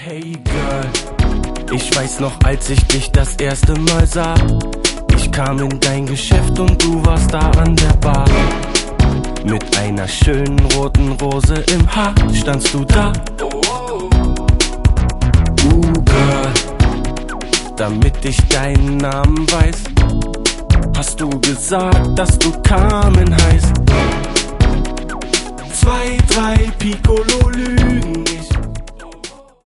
Hey Girl, ich weiß noch, als ich dich das erste Mal sah. Ich kam in dein Geschäft und du warst da an der Bar. Mit einer schönen roten Rose im Haar standst du da. Girl, damit ich deinen Namen weiß, hast du gesagt, dass du Carmen heißt. 2, 3 Piccolo lügen nicht.